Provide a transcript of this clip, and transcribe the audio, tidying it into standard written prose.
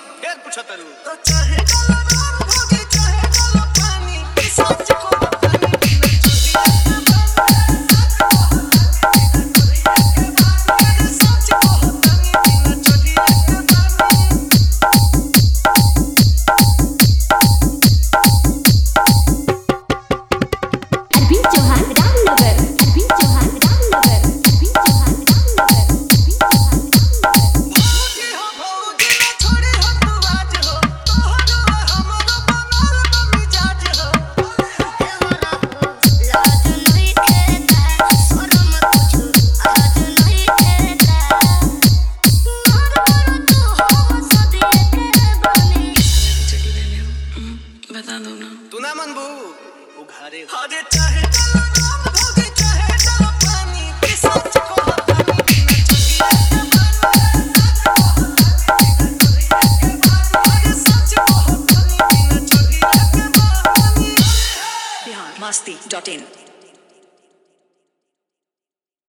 फिर पूछा तरू तो चाहे काला राम भोगे चाहे काला पानी सच को बताने बिना चुगिया के बानी सच को बताने बिना चुगिया के बानी। अरविंद चौहान रामनगर, अरविंद चौहान रामनगर, अरविंद चौहान रामनगर, अरविंद चौहान बता दो ना तू ना मनबू उघारे अरे चाहे काला राम भोगे चाहे काला पानी सच को बताने बिना चुगिया के बानी सच को बताने बिना चुगिया के बानी। biharmasti.in